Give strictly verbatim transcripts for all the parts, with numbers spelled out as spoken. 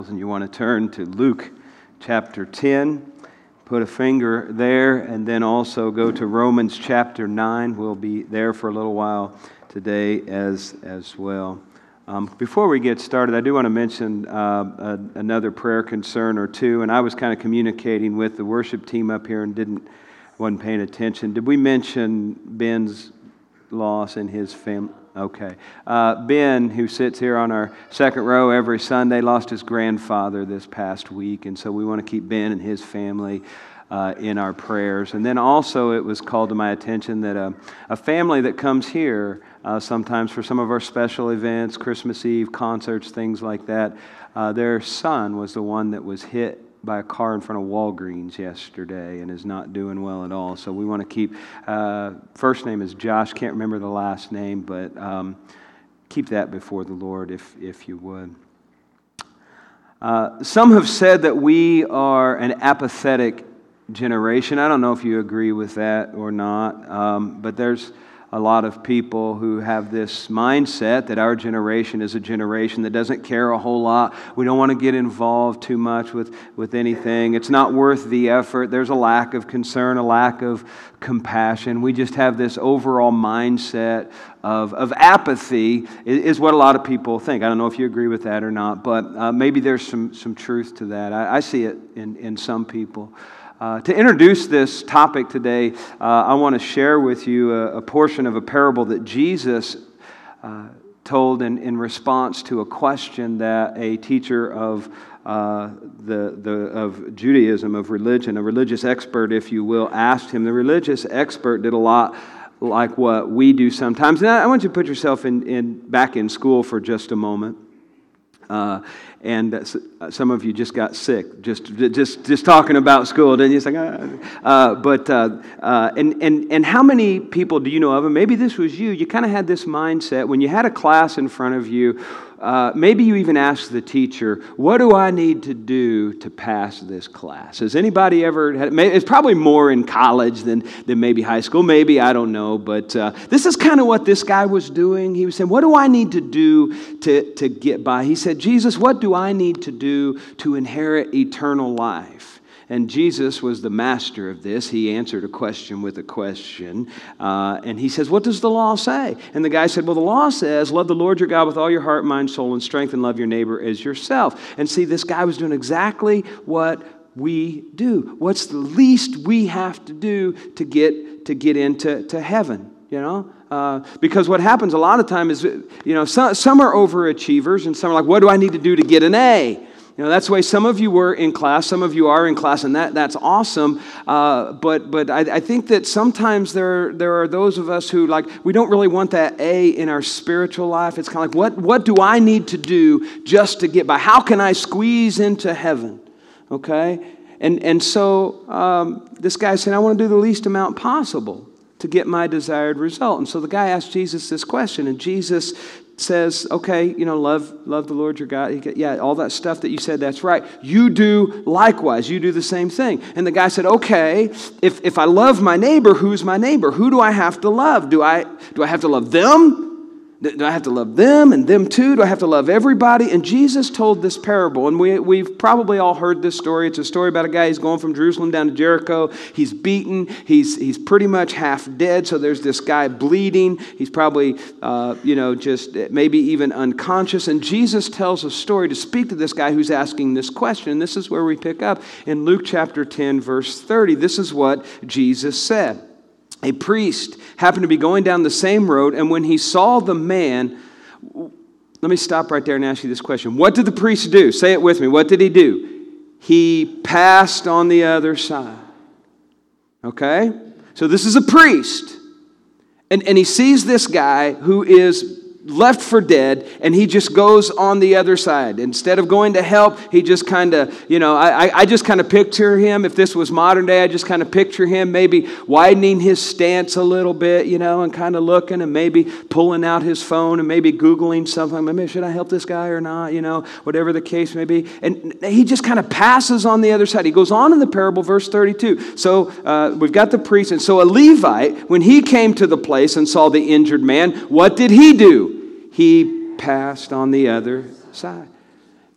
And you want to turn to Luke chapter ten, put a finger there, and then also go to Romans chapter nine. We'll be there for a little while today as as well. Um, before we get started, I do want to mention uh, a, another prayer concern or two, and I was kind of communicating with the worship team up here and didn't wasn't paying attention. Did we mention Ben's loss and his family? Okay. Uh, Ben, who sits here on our second row every Sunday, lost his grandfather this past week, and so we want to keep Ben and his family uh, in our prayers. And then also it was called to my attention that a, a family that comes here uh, sometimes for some of our special events, Christmas Eve, concerts, things like that, uh, their son was the one that was hit by a car in front of Walgreens yesterday and is not doing well at all. So we want to keep, uh, first name is Josh, can't remember the last name, but um, keep that before the Lord if, if you would. Uh, some have said that we are an apathetic generation. I don't know if you agree with that or not, um, but there's a lot of people who have this mindset that our generation is a generation that doesn't care a whole lot. We don't want to get involved too much with, with anything. It's not worth the effort. There's a lack of concern, a lack of compassion. We just have this overall mindset of, of apathy is what a lot of people think. I don't know if you agree with that or not, but uh, maybe there's some, some truth to that. I, I see it in, in some people. Uh, to introduce this topic today, uh, I want to share with you a, a portion of a parable that Jesus uh, told in, in response to a question that a teacher of uh, the, the of Judaism, of religion, a religious expert, if you will, asked him. The religious expert did a lot like what we do sometimes. And I, I want you to put yourself in, in back in school for just a moment. Uh, and uh, some of you just got sick, just just just talking about school, didn't you? It's like, uh, uh, but uh, uh, and and and how many people do you know of? And maybe this was you. You kind of had this mindset when you had a class in front of you. Uh, maybe you even asked the teacher, "What do I need to do to pass this class?" Has anybody ever had? It's probably more in college than than maybe high school. Maybe, I don't know. But uh, this is kind of what this guy was doing. He was saying, "What do I need to do to to get by?" He said, "Jesus, what do I need to do to inherit eternal life?" And Jesus was the master of this. He answered a question with a question. Uh, and he says, "What does the law say?" And the guy said, "Well, the law says, love the Lord your God with all your heart, mind, soul, and strength, and love your neighbor as yourself." And see, this guy was doing exactly what we do. What's the least we have to do to get to get into to heaven, you know? Uh, because what happens a lot of time is, you know, some, some are overachievers, and some are like, "What do I need to do to get an A?" You know, that's the way some of you were in class, some of you are in class, and that that's awesome. Uh, but but I, I think that sometimes there there are those of us who, like, we don't really want that A in our spiritual life. It's kind of like, what what do I need to do just to get by? How can I squeeze into heaven? Okay, and and so um, this guy said, "I want to do the least amount possible to get my desired result." And so the guy asked Jesus this question, and Jesus says, "Okay, you know, love love the Lord your God. Yeah, all that stuff that you said, that's right. You do likewise. You do the same thing." And the guy said, "Okay, if if I love my neighbor, who's my neighbor? Who do I have to love? Do I do I have to love them? Do I have to love them and them too? Do I have to love everybody?" And Jesus told this parable, and we, we've probably all heard this story. It's a story about a guy who's going from Jerusalem down to Jericho. He's beaten. He's he's pretty much half dead, so there's this guy bleeding. He's probably, uh, you know, just maybe even unconscious. And Jesus tells a story to speak to this guy who's asking this question. And this is where we pick up in Luke chapter ten, verse thirty. This is what Jesus said. "A priest happened to be going down the same road, and when he saw the man..." Let me stop right there and ask you this question. What did the priest do? Say it with me. What did he do? He passed on the other side. Okay? So this is a priest. And, and he sees this guy who is left for dead, and he just goes on the other side. Instead of going to help, he just kind of, you know, I, I just kind of picture him, if this was modern day, I just kind of picture him maybe widening his stance a little bit, you know, and kind of looking and maybe pulling out his phone and maybe Googling something. Maybe should I help this guy or not, you know, whatever the case may be. And he just kind of passes on the other side. He goes on in the parable, verse thirty-two. So uh, we've got the priest. And so a Levite, when he came to the place and saw the injured man, what did he do? He passed on the other side.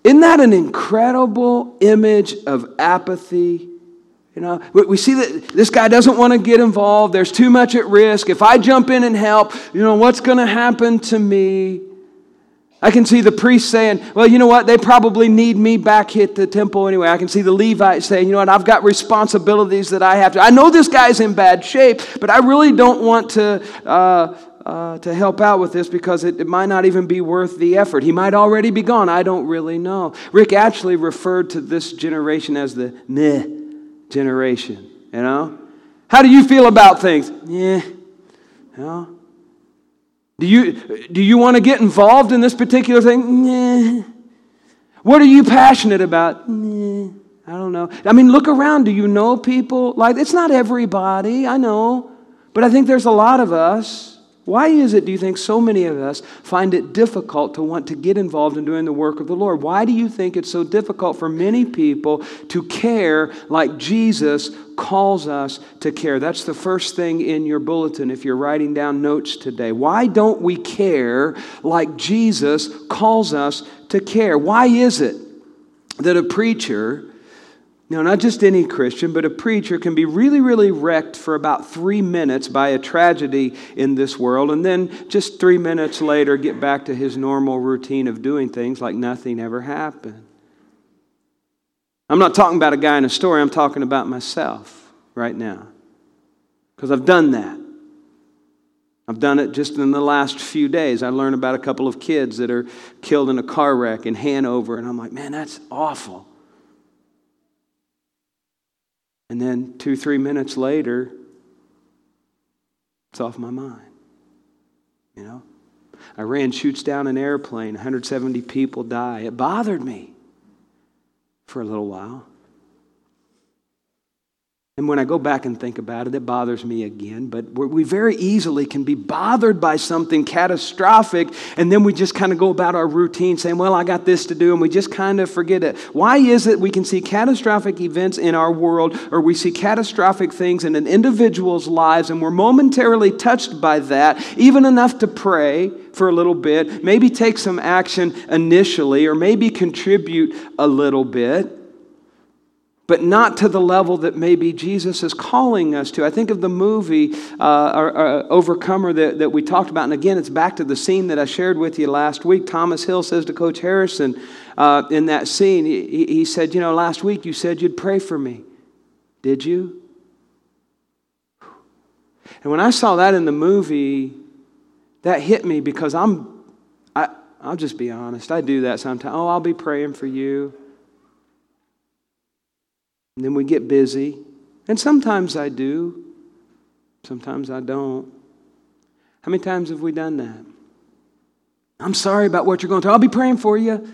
Isn't that an incredible image of apathy? You know, we, we see that this guy doesn't want to get involved. There's too much at risk. If I jump in and help, you know, what's going to happen to me? I can see the priest saying, well, you know what? They probably need me back at the temple anyway. I can see the Levite saying, you know what? I've got responsibilities that I have to. I know this guy's in bad shape, but I really don't want to uh, uh, to help out with this because it, it might not even be worth the effort. He might already be gone. I don't really know. Rick actually referred to this generation as the meh generation. You know, how do you feel about things? Yeah, you know. Do you, do you want to get involved in this particular thing? Nah. What are you passionate about? Nah. I don't know. I mean, look around. Do you know people? Like, it's not everybody, I know. But I think there's a lot of us. Why is it, do you think, so many of us find it difficult to want to get involved in doing the work of the Lord? Why do you think it's so difficult for many people to care like Jesus calls us to care? That's the first thing in your bulletin if you're writing down notes today. Why don't we care like Jesus calls us to care? Why is it that a preacher, no, not just any Christian, but a preacher can be really, really wrecked for about three minutes by a tragedy in this world, and then just three minutes later get back to his normal routine of doing things like nothing ever happened? I'm not talking about a guy in a story. I'm talking about myself right now, because I've done that. I've done it just in the last few days. I learned about a couple of kids that are killed in a car wreck in Hanover, and I'm like, man, that's awful. And then two, three minutes later, it's off my mind. You know? Iran shoots down an airplane, one hundred seventy people die. It bothered me for a little while. And when I go back and think about it, it bothers me again. But we very easily can be bothered by something catastrophic, and then we just kind of go about our routine saying, well, I got this to do, and we just kind of forget it. Why is it we can see catastrophic events in our world, or we see catastrophic things in an individual's lives, and we're momentarily touched by that, even enough to pray for a little bit, maybe take some action initially, or maybe contribute a little bit, but not to the level that maybe Jesus is calling us to? I think of the movie uh, or, or Overcomer that, that we talked about. And again, it's back to the scene that I shared with you last week. Thomas Hill says to Coach Harrison uh, in that scene, he, he said, you know, last week you said you'd pray for me. Did you? And when I saw that in the movie, that hit me because I'm, I, I'll just be honest. I do that sometimes. Oh, I'll be praying for you. And then we get busy. And sometimes I do. Sometimes I don't. How many times have we done that? I'm sorry about what you're going through. I'll be praying for you.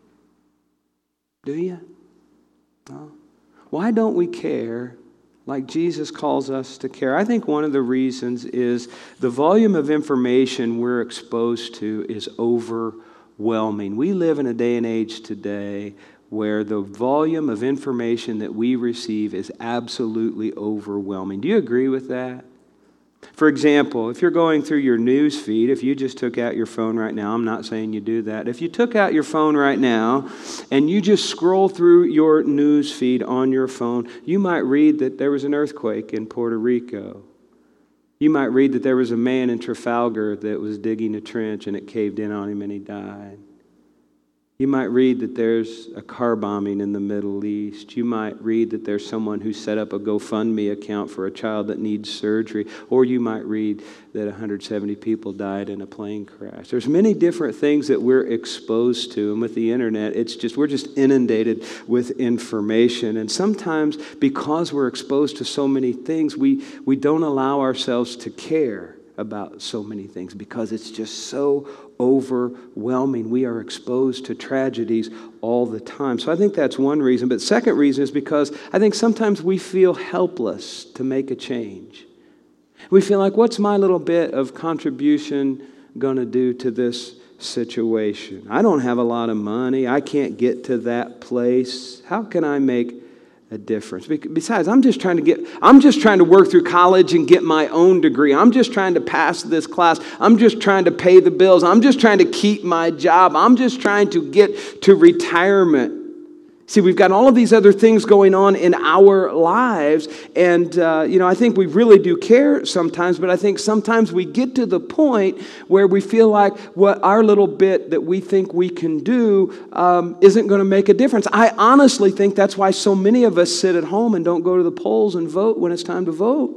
Do you? No. Why don't we care like Jesus calls us to care? I think one of the reasons is the volume of information we're exposed to is overwhelming. We live in a day and age today where the volume of information that we receive is absolutely overwhelming. Do you agree with that? For example, if you're going through your news feed, if you just took out your phone right now, I'm not saying you do that. If you took out your phone right now and you just scroll through your news feed on your phone, you might read that there was an earthquake in Puerto Rico. You might read that there was a man in Trafalgar that was digging a trench and it caved in on him and he died. You might read that there's a car bombing in the Middle East. You might read that there's someone who set up a GoFundMe account for a child that needs surgery. Or you might read that one hundred seventy people died in a plane crash. There's many different things that we're exposed to. And with the internet, it's just we're just inundated with information. And sometimes because we're exposed to so many things, we, we don't allow ourselves to care about so many things because it's just so overwhelming. We are exposed to tragedies all the time. So I think that's one reason. But the second reason is because I think sometimes we feel helpless to make a change. We feel like, what's my little bit of contribution going to do to this situation? I don't have a lot of money. I can't get to that place. How can I make a difference. Besides, I'm just trying to get, I'm just trying to work through college and get my own degree. I'm just trying to pass this class. I'm just trying to pay the bills. I'm just trying to keep my job. I'm just trying to get to retirement. See, we've got all of these other things going on in our lives, and, uh, you know, I think we really do care sometimes, but I think sometimes we get to the point where we feel like what our little bit that we think we can do um, isn't going to make a difference. I honestly think that's why so many of us sit at home and don't go to the polls and vote when it's time to vote.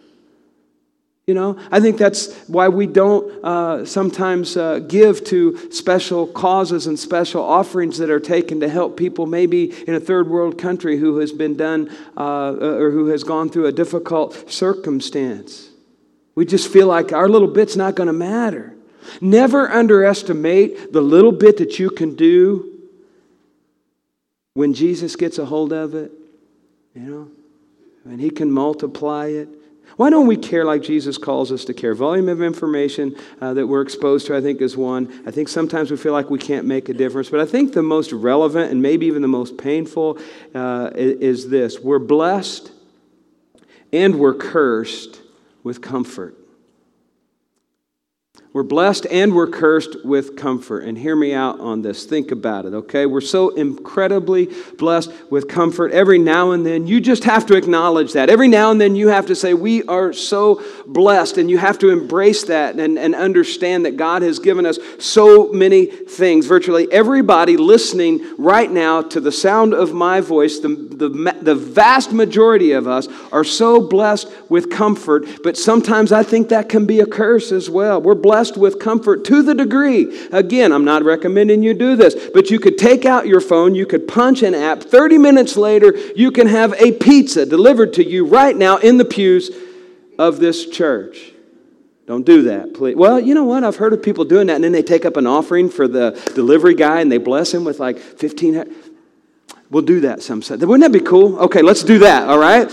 You know, I think that's why we don't uh, sometimes uh, give to special causes and special offerings that are taken to help people maybe in a third world country who has been done uh, or who has gone through a difficult circumstance. We just feel like our little bit's not going to matter. Never underestimate the little bit that you can do when Jesus gets a hold of it, you know, and He can multiply it. Why don't we care like Jesus calls us to care? Volume of information uh, that we're exposed to, I think, is one. I think sometimes we feel like we can't make a difference. But I think the most relevant and maybe even the most painful uh, is this. We're blessed and we're cursed with comfort. We're blessed and we're cursed with comfort. And hear me out on this. Think about it, okay? We're so incredibly blessed with comfort. Every now and then, you just have to acknowledge that. Every now and then, you have to say, we are so blessed. And you have to embrace that and, and understand that God has given us so many things. Virtually everybody listening right now to the sound of my voice, the, the, the vast majority of us are so blessed with comfort. But sometimes I think that can be a curse as well. We're blessed with comfort to the degree. Again, I'm not recommending you do this, but you could take out your phone, you could punch an app, thirty minutes later, you can have a pizza delivered to you right now in the pews of this church. Don't do that, please. Well, you know what? I've heard of people doing that, and then they take up an offering for the delivery guy, and they bless him with like fifteen. We'll do that some. Wouldn't that be cool? Okay, let's do that, all right?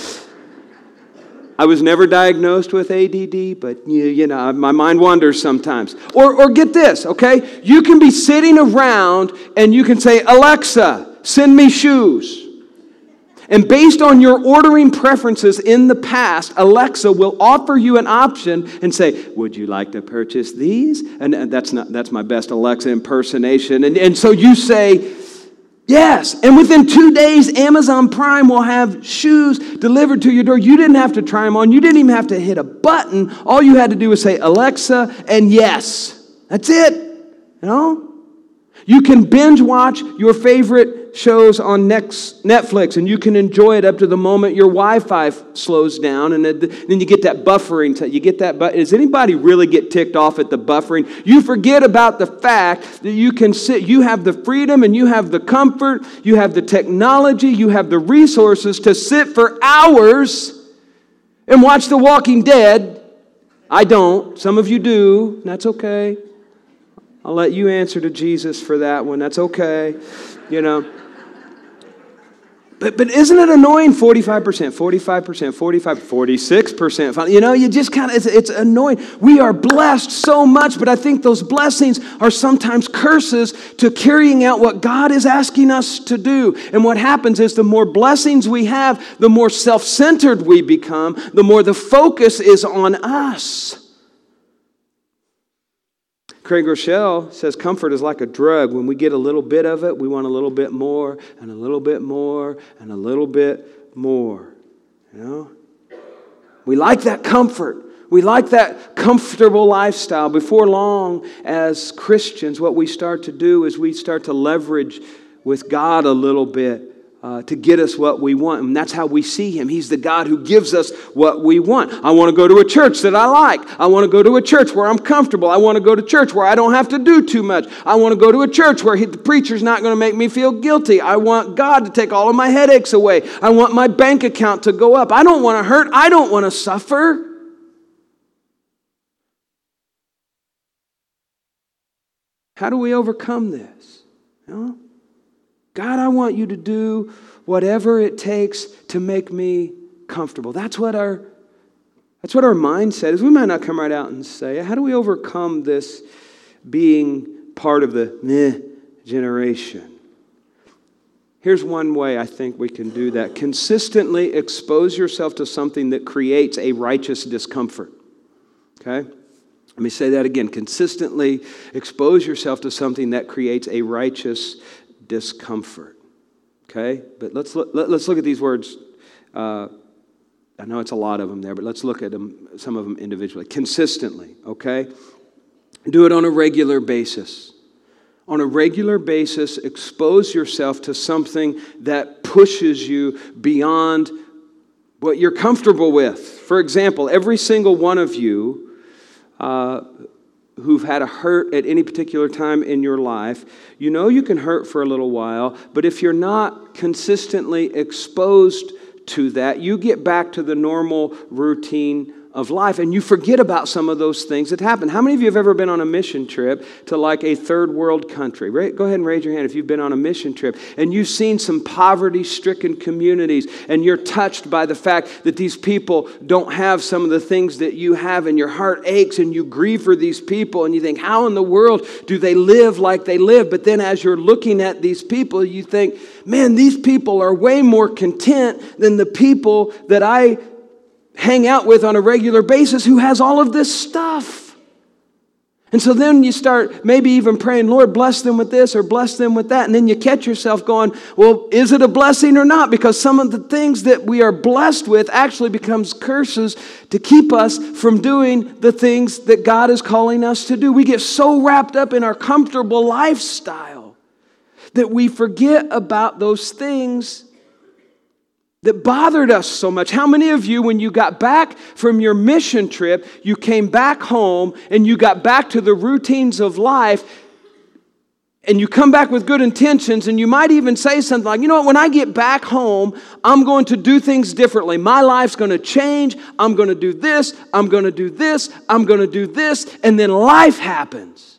I was never diagnosed with A D D, but you, you know, my mind wanders sometimes. Or, or get this, okay? You can be sitting around and you can say, Alexa, send me shoes. And based on your ordering preferences in the past, Alexa will offer you an option and say, would you like to purchase these? And that's not that's my best Alexa impersonation. And, and so you say, yes, and within two days, Amazon Prime will have shoes delivered to your door. You didn't have to try them on. You didn't even have to hit a button. All you had to do was say, Alexa, and yes. That's it. You know? You can binge watch your favorite shows on next Netflix, and you can enjoy it up to the moment your Wi-Fi slows down, and then you get that buffering. You get that. But does anybody really get ticked off at the buffering? You forget about the fact that you can sit. You have the freedom, and you have the comfort. You have the technology. You have the resources to sit for hours and watch The Walking Dead. I don't. Some of you do. That's okay. I'll let you answer to Jesus for that one. That's okay. You know. But but isn't it annoying? forty-five percent, forty-five percent, forty-five, forty-six percent. You know, you just kind of, it's, it's annoying. We are blessed so much, but I think those blessings are sometimes curses to carrying out what God is asking us to do. And what happens is the more blessings we have, the more self-centered we become, the more the focus is on us. Craig Rochelle says comfort is like a drug. When we get a little bit of it, we want a little bit more and a little bit more and a little bit more. You know? We like that comfort. We like that comfortable lifestyle. Before long, as Christians, what we start to do is we start to leverage with God a little bit Uh, to get us what we want. And that's how we see Him. He's the God who gives us what we want. I want to go to a church that I like. I want to go to a church where I'm comfortable. I want to go to church where I don't have to do too much. I want to go to a church where he, the preacher's not going to make me feel guilty. I want God to take all of my headaches away. I want my bank account to go up. I don't want to hurt. I don't want to suffer. How do we overcome this? You know? God, I want you to do whatever it takes to make me comfortable. That's what our that's what our mindset is. We might not come right out and say, how do we overcome this being part of the meh generation? Here's one way I think we can do that. Consistently expose yourself to something that creates a righteous discomfort. Okay? Let me say that again. Consistently expose yourself to something that creates a righteous discomfort. Okay? But let's look, let, let's look at these words. Uh, I know it's a lot of them there, but let's look at them, some of them individually. Consistently, okay? Do it on a regular basis. On a regular basis, expose yourself to something that pushes you beyond what you're comfortable with. For example, every single one of you uh, who've had a hurt at any particular time in your life, you know you can hurt for a little while, but if you're not consistently exposed to that, you get back to the normal routine of life and you forget about some of those things that happen. How many of you have ever been on a mission trip to like a third world country? Right? Go ahead and raise your hand if you've been on a mission trip and you've seen some poverty-stricken communities and you're touched by the fact that these people don't have some of the things that you have and your heart aches and you grieve for these people and you think, how in the world do they live like they live? But then as you're looking at these people, you think, man, these people are way more content than the people that I hang out with on a regular basis who has all of this stuff. And so then you start maybe even praying, Lord, bless them with this or bless them with that. And then you catch yourself going, well, is it a blessing or not? Because some of the things that we are blessed with actually becomes curses to keep us from doing the things that God is calling us to do. We get so wrapped up in our comfortable lifestyle that we forget about those things that bothered us so much. How many of you, when you got back from your mission trip, you came back home and you got back to the routines of life and you come back with good intentions and you might even say something like, you know what, when I get back home, I'm going to do things differently. My life's going to change. I'm going to do this. I'm going to do this. I'm going to do this. And then life happens.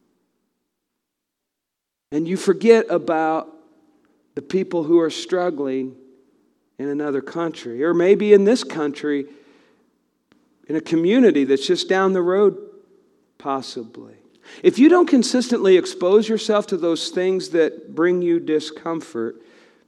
And you forget about the people who are struggling in another country, or maybe in this country, in a community that's just down the road, possibly. If you don't consistently expose yourself to those things that bring you discomfort,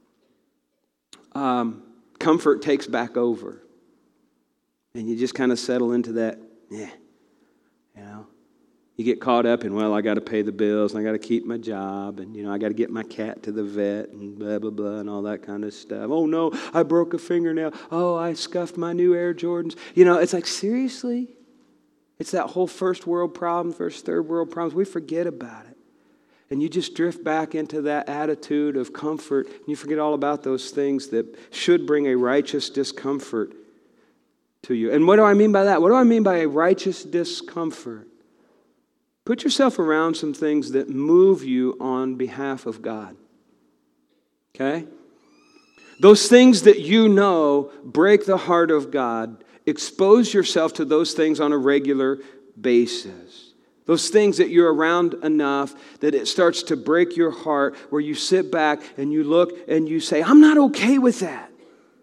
um, comfort takes back over. And you just kind of settle into that, yeah, you know. You get caught up in, well, I got to pay the bills, and I got to keep my job, and, you know, I got to get my cat to the vet, and blah, blah, blah, and all that kind of stuff. Oh, no, I broke a fingernail. Oh, I scuffed my new Air Jordans. You know, it's like, seriously? It's that whole first world problem, first, third world problems. We forget about it. And you just drift back into that attitude of comfort, and you forget all about those things that should bring a righteous discomfort to you. And what do I mean by that? What do I mean by a righteous discomfort? Put yourself around some things that move you on behalf of God. Okay? Those things that you know break the heart of God. Expose yourself to those things on a regular basis. Those things that you're around enough that it starts to break your heart, where you sit back and you look and you say, I'm not okay with that.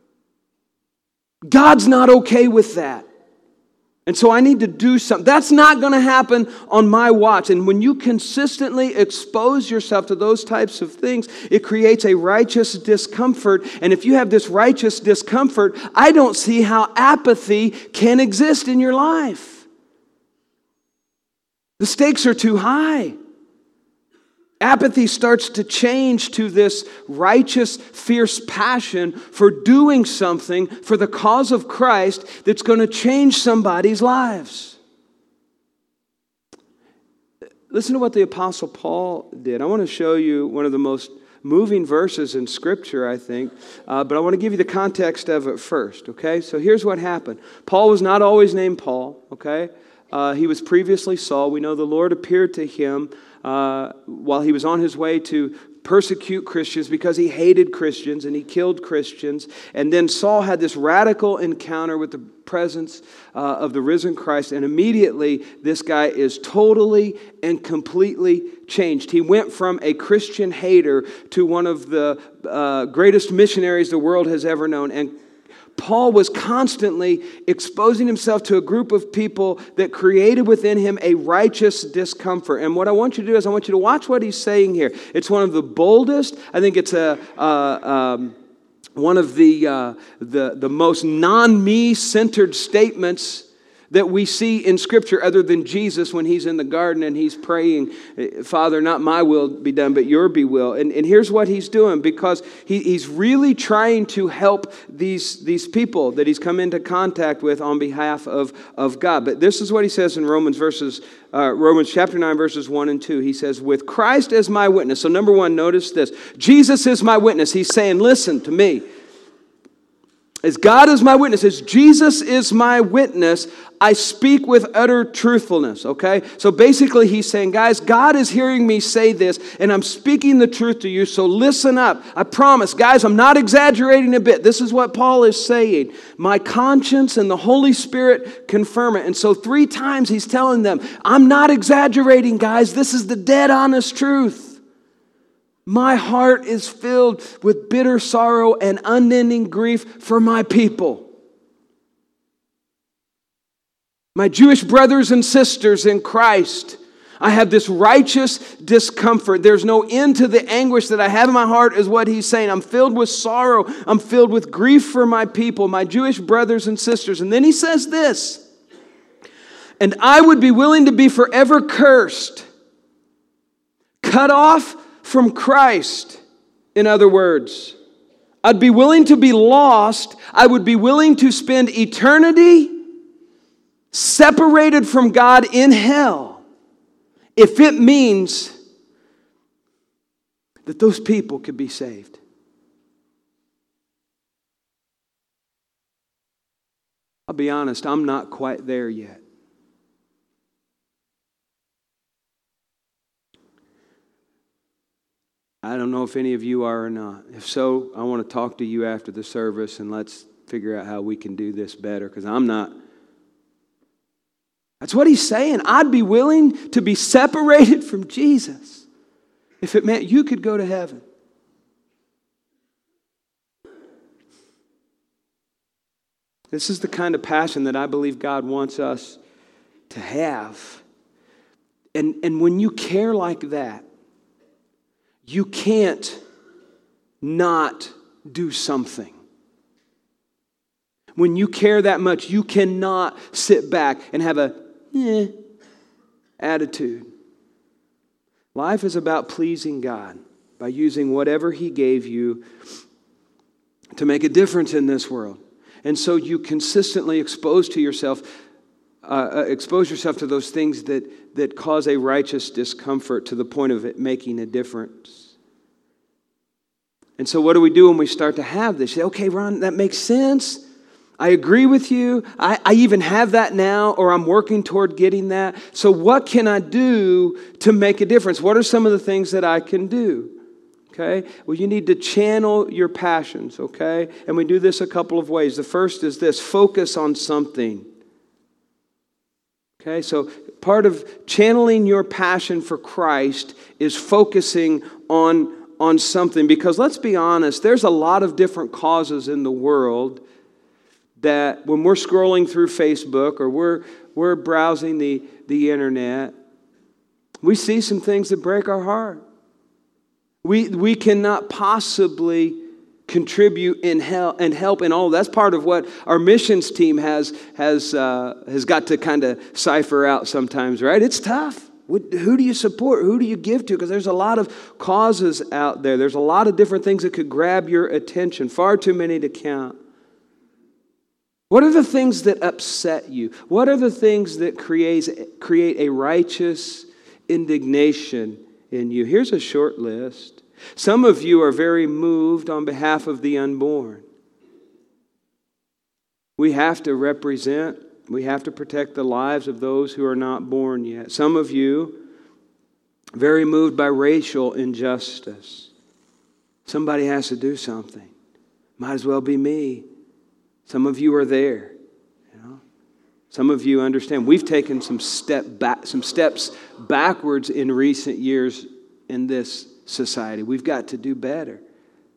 God's not okay with that. And so I need to do something. That's not going to happen on my watch. And when you consistently expose yourself to those types of things, it creates a righteous discomfort. And if you have this righteous discomfort, I don't see how apathy can exist in your life. The stakes are too high. Apathy starts to change to this righteous, fierce passion for doing something for the cause of Christ that's going to change somebody's lives. Listen to what the Apostle Paul did. I want to show you one of the most moving verses in Scripture, I think, uh, but I want to give you the context of it first, okay? So here's what happened. Paul was not always named Paul, okay? Uh, he was previously Saul. We know the Lord appeared to him Uh, while he was on his way to persecute Christians because he hated Christians and he killed Christians. And then Saul had this radical encounter with the presence uh, of the risen Christ, and immediately this guy is totally and completely changed. He went from a Christian hater to one of the uh, greatest missionaries the world has ever known. And Paul was constantly exposing himself to a group of people that created within him a righteous discomfort. And what I want you to do is I want you to watch what he's saying here. It's one of the boldest. I think it's a uh, um, one of the, uh, the, the most non-me centered statements that we see in Scripture other than Jesus when he's in the garden and he's praying, Father, not my will be done, but your be will. And, and here's what he's doing, because he, he's really trying to help these, these people that he's come into contact with on behalf of, of God. But this is what he says in Romans verses, uh, Romans chapter nine, verses one and two. He says, with Christ as my witness. So number one, notice this. Jesus is my witness. He's saying, listen to me. As God is my witness, as Jesus is my witness, I speak with utter truthfulness, okay? So basically he's saying, guys, God is hearing me say this, and I'm speaking the truth to you, so listen up. I promise, guys, I'm not exaggerating a bit. This is what Paul is saying. My conscience and the Holy Spirit confirm it. And so three times he's telling them, I'm not exaggerating, guys. This is the dead honest truth. My heart is filled with bitter sorrow and unending grief for my people. My Jewish brothers and sisters in Christ, I have this righteous discomfort. There's no end to the anguish that I have in my heart, is what he's saying. I'm filled with sorrow. I'm filled with grief for my people, my Jewish brothers and sisters. And then he says this, and I would be willing to be forever cursed, cut off from Christ. In other words, I'd be willing to be lost. I would be willing to spend eternity separated from God in hell if it means that those people could be saved. I'll be honest, I'm not quite there yet. I don't know if any of you are or not. If so, I want to talk to you after the service and let's figure out how we can do this better, because I'm not. That's what he's saying. I'd be willing to be separated from Jesus if it meant you could go to heaven. This is the kind of passion that I believe God wants us to have. And, and when you care like that, you can't not do something. When you care that much, you cannot sit back and have a eh attitude. Life is about pleasing God by using whatever He gave you to make a difference in this world. And so you consistently expose to yourself, uh, expose yourself to those things that, that cause a righteous discomfort to the point of it making a difference. And so what do we do when we start to have this? You say, okay, Ron, that makes sense. I agree with you. I, I even have that now, or I'm working toward getting that. So what can I do to make a difference? What are some of the things that I can do? Okay? Well, you need to channel your passions, okay? And we do this a couple of ways. The first is this: focus on something. Okay? So part of channeling your passion for Christ is focusing on, on something. Because let's be honest, there's a lot of different causes in the world that when we're scrolling through Facebook or we're, we're browsing the, the internet, we see some things that break our heart. We, we cannot possibly contribute in help and help in all. That's part of what our missions team has has uh, has got to kind of cipher out sometimes, right? It's tough. Who do you support? Who do you give to? Because there's a lot of causes out there. There's a lot of different things that could grab your attention. Far too many to count. What are the things that upset you? What are the things that creates, create a righteous indignation in you? Here's a short list. Some of you are very moved on behalf of the unborn. We have to represent, we have to protect the lives of those who are not born yet. Some of you very moved by racial injustice. Somebody has to do something. Might as well be me. Some of you are there. You know? Some of you understand. We've taken some step back, some steps backwards in recent years in this society. We've got to do better.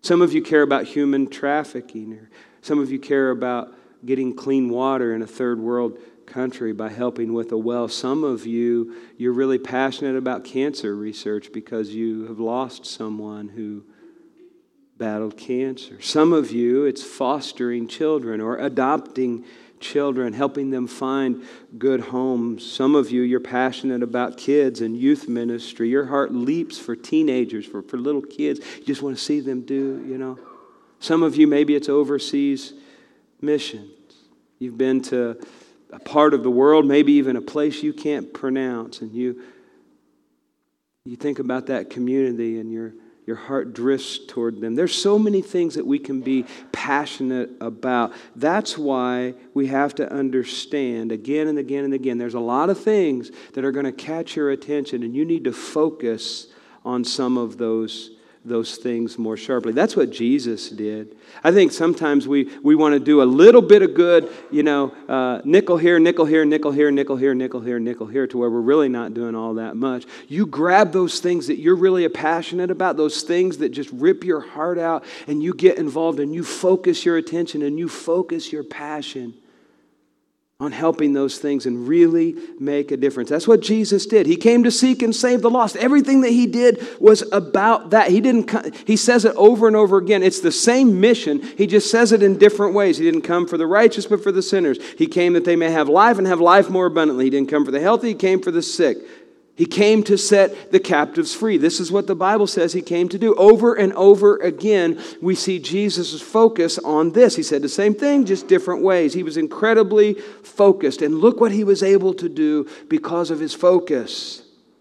Some of you care about human trafficking, or some of you care about getting clean water in a third world country by helping with a well. Some of you, you're really passionate about cancer research because you have lost someone who battled cancer. Some of you, it's fostering children or adopting children, helping them find good homes. Some of you, you're passionate about kids and youth ministry. Your heart leaps for teenagers, for, for little kids. You just want to see them do, you know. Some of you, maybe it's overseas missions. You've been to a part of the world, maybe even a place you can't pronounce, and you you think about that community and your your heart drifts toward them. There's so many things that we can be passionate about. That's why we have to understand again and again and again, there's a lot of things that are going to catch your attention, and you need to focus on some of those those things more sharply. That's what Jesus did. I think sometimes we, we want to do a little bit of good, you know, uh, nickel here, nickel here, nickel here, nickel here, nickel here, nickel here, to where we're really not doing all that much. You grab those things that you're really passionate about, those things that just rip your heart out, and you get involved and you focus your attention and you focus your passion on helping those things and really make a difference. That's what Jesus did. He came to seek and save the lost. Everything that he did was about that. He didn't. He says it over and over again. It's the same mission. He just says it in different ways. He didn't come for the righteous, but for the sinners. He came that they may have life and have life more abundantly. He didn't come for the healthy. He came for the sick. He came to set the captives free. This is what the Bible says he came to do. Over and over again, we see Jesus' focus on this. He said the same thing, just different ways. He was incredibly focused. And look what he was able to do because of his focus.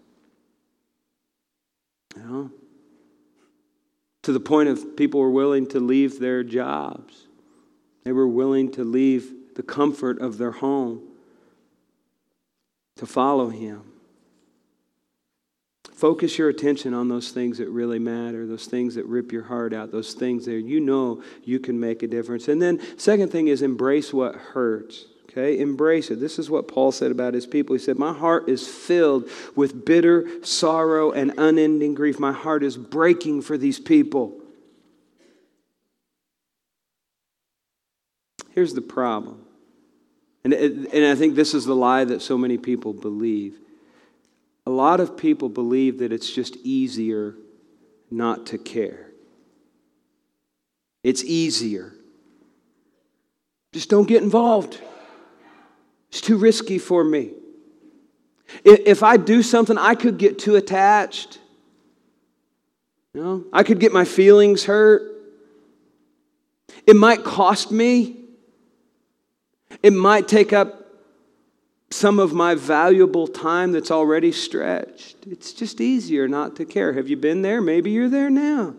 You know? To the point of people were willing to leave their jobs. They were willing to leave the comfort of their home to follow him. Focus your attention on those things that really matter, those things that rip your heart out, those things that you know you can make a difference. And then second thing is embrace what hurts. Okay, embrace it. This is what Paul said about his people. He said, my heart is filled with bitter sorrow and unending grief. My heart is breaking for these people. Here's the problem. And, and I think this is the lie that so many people believe. A lot of people believe that it's just easier not to care. It's easier. Just don't get involved. It's too risky for me. If I do something, I could get too attached. You know, I could get my feelings hurt. It might cost me. It might take up some of my valuable time that's already stretched. It's just easier not to care. Have you been there? Maybe you're there now.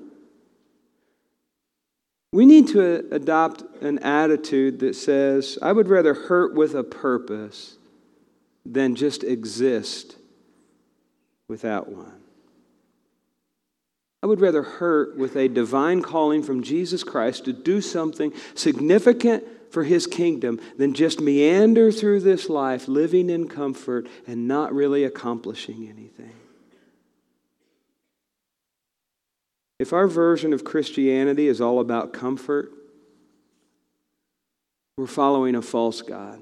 We need to adopt an attitude that says, I would rather hurt with a purpose than just exist without one. I would rather hurt with a divine calling from Jesus Christ to do something significant for his kingdom than just meander through this life, living in comfort and not really accomplishing anything. If our version of Christianity is all about comfort, we're following a false god.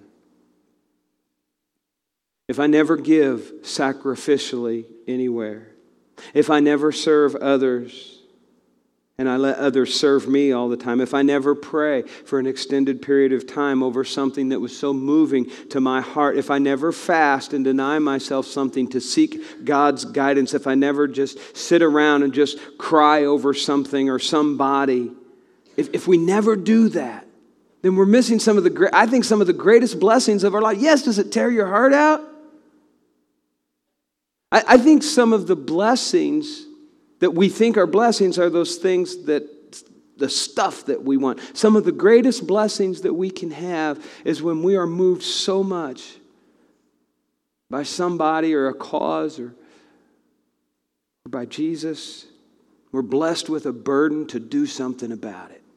If I never give sacrificially anywhere, if I never serve others, and I let others serve me all the time, if I never pray for an extended period of time over something that was so moving to my heart, if I never fast and deny myself something to seek God's guidance, if I never just sit around and just cry over something or somebody, if, if we never do that, then we're missing some of the, great, I think some of the greatest blessings of our life. Yes, does it tear your heart out? I, I think some of the blessings that we think are blessings are those things that, the stuff that we want. Some of the greatest blessings that we can have is when we are moved so much by somebody or a cause or, or by Jesus. We're blessed with a burden to do something about it.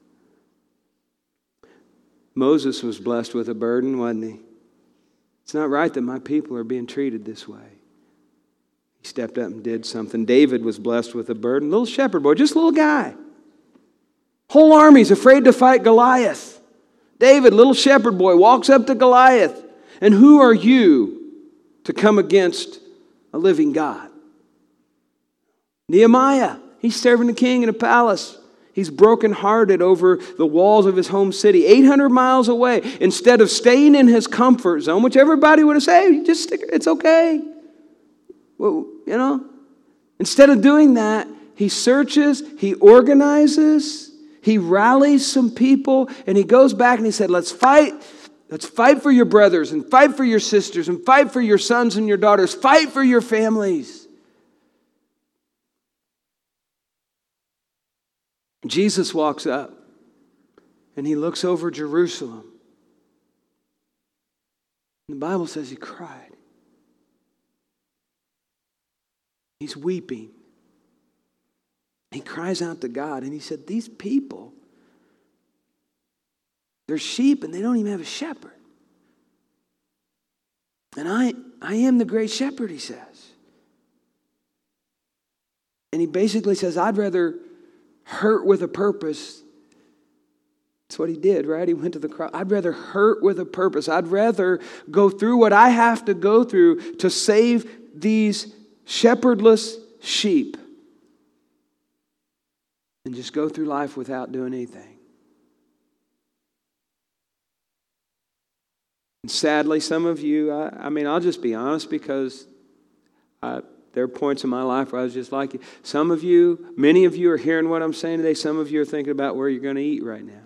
Moses was blessed with a burden, wasn't he? It's not right that my people are being treated this way. Stepped up and did something. David was blessed with a burden. Little shepherd boy, just a little guy. Whole army's afraid to fight Goliath. David, little shepherd boy, walks up to Goliath. And who are you to come against a living God? Nehemiah, he's serving the king in a palace. He's brokenhearted over the walls of his home city, eight hundred miles away. Instead of staying in his comfort zone, which everybody would have said, hey, just stick, it's okay. Well, you know, instead of doing that, he searches, he organizes, he rallies some people, and he goes back and he said, let's fight. Let's fight for your brothers and fight for your sisters and fight for your sons and your daughters. Fight for your families. Jesus walks up and he looks over Jerusalem. The Bible says he cried. He's weeping. He cries out to God and he said, these people, they're sheep and they don't even have a shepherd. And I, I am the great shepherd, he says. And he basically says, I'd rather hurt with a purpose. That's what he did, right? He went to the cross. I'd rather hurt with a purpose. I'd rather go through what I have to go through to save these shepherdless sheep and just go through life without doing anything. And sadly, some of you, I, I mean, I'll just be honest because I, there are points in my life where I was just like you. Some of you, many of you are hearing what I'm saying today. Some of you are thinking about where you're going to eat right now.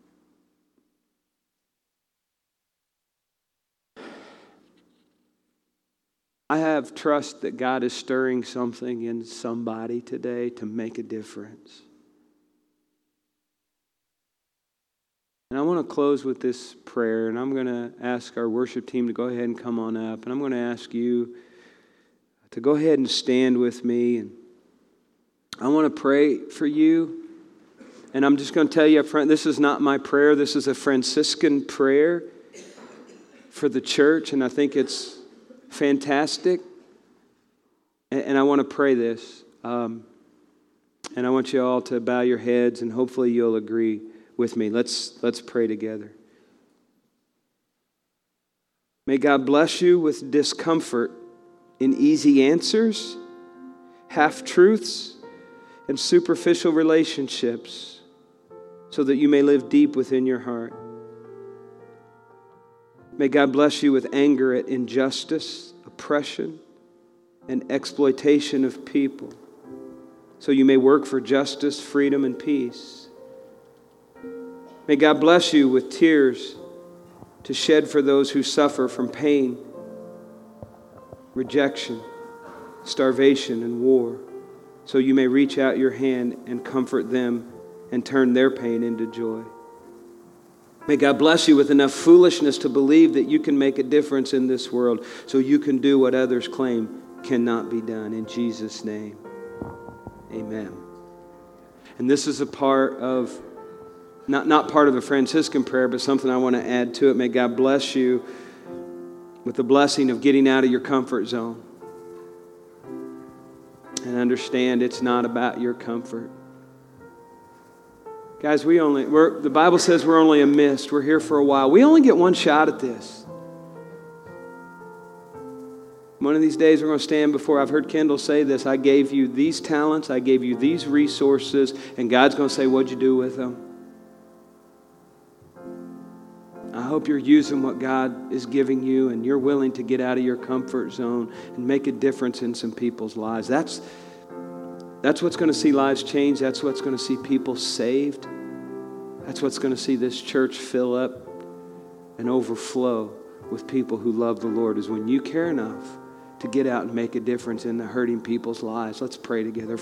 I have trust that God is stirring something in somebody today to make a difference. And I want to close with this prayer, and I'm going to ask our worship team to go ahead and come on up, and I'm going to ask you to go ahead and stand with me. And I want to pray for you, and I'm just going to tell you up front, this is not my prayer. This is a Franciscan prayer for the church, and I think it's fantastic. And I want to pray this, um, and I want you all to bow your heads, and hopefully you'll agree with me. Let's let's pray together. May God bless you with discomfort in easy answers, half-truths, and superficial relationships so that you may live deep within your heart. May God bless you with anger at injustice, oppression, and exploitation of people so you may work for justice, freedom, and peace. May God bless you with tears to shed for those who suffer from pain, rejection, starvation, and war, so you may reach out your hand and comfort them and turn their pain into joy. May God bless you with enough foolishness to believe that you can make a difference in this world so you can do what others claim cannot be done. In Jesus' name, amen. And this is a part of Not, not part of a Franciscan prayer, but something I want to add to it. May God bless you with the blessing of getting out of your comfort zone. And understand it's not about your comfort. Guys, we only, we're, the Bible says we're only a mist. We're here for a while. We only get one shot at this. One of these days we're going to stand before, I've heard Kendall say this, I gave you these talents, I gave you these resources, and God's going to say, what'd you do with them? I hope you're using what God is giving you and you're willing to get out of your comfort zone and make a difference in some people's lives. That's, that's what's going to see lives change. That's what's going to see people saved. That's what's going to see this church fill up and overflow with people who love the Lord, is when you care enough to get out and make a difference in the hurting people's lives. Let's pray together.